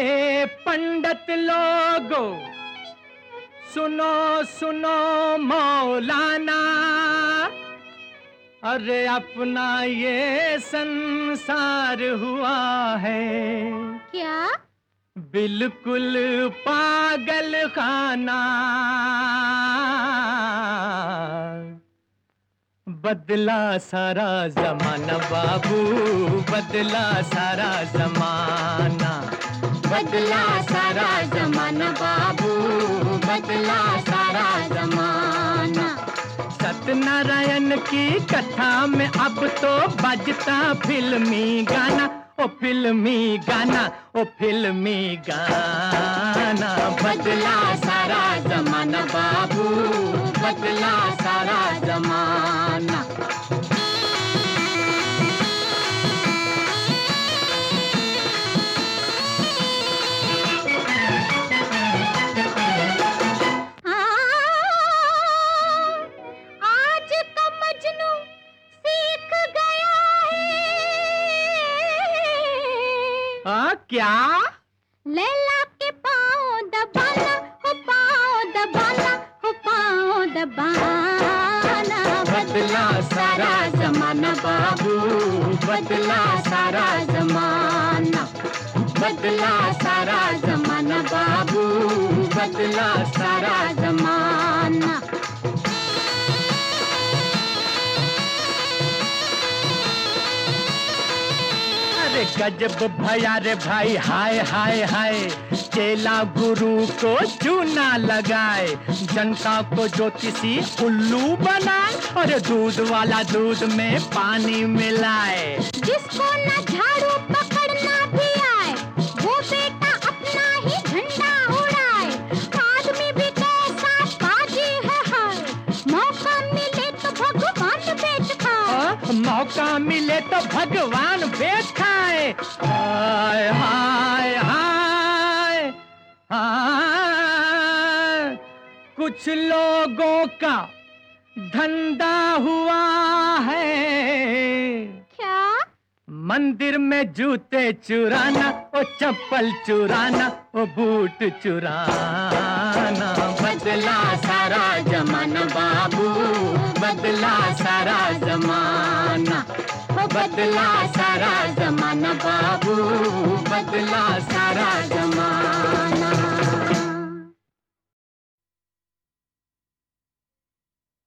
अरे पंडित लोगो सुनो सुनो मौलाना, अरे अपना ये संसार हुआ है क्या? बिल्कुल पागल खाना। बदला सारा जमाना बाबू, बदला सारा जमाना, बदला सारा जमाना बाबू, बदला सारा जमाना। सत्यनारायण की कथा में अब तो बजता फिल्मी गाना, ओ फिल्मी गाना, ओ फिल्मी गाना। बदला सारा जमाना बाबू, बदला सारा जमाना। आज तो मजनू सीख गया है। क्या? लैला के पाँव दबाना, हो पाँव दबाना, हो पाँव दबाना। बदला सारा जमाना बाबू, बदला सारा जमाना। बदला सारा जमाना बाबू, बदला सारा जमाना। अरे गजब भया रे भाई, हाय हाय हाय। चेला गुरु को चूना लगाए, जनता को ज्योतिषी उल्लू बनाए, और दूध वाला दूध में पानी मिलाए। जिसको न झाड़ू पकड़ना भी आए, वो बेटा अपना ही झंडा उड़ाए। आदमी भी कैसा बाजी है हाय, मौका मिले तो भगवान बेच खाए। मौका मिले तो भगवान बेच खाए। हाय हाय हाय हाय। कुछ लोगों का धंधा हुआ है, क्या? मंदिर में जूते चुराना, ओ चप्पल चुराना, ओ बूट चुराना। बदला सारा जमाना बाबू, बदला सारा जमाना। बदला सारा जमाना बाबू, बदला सारा जमाना।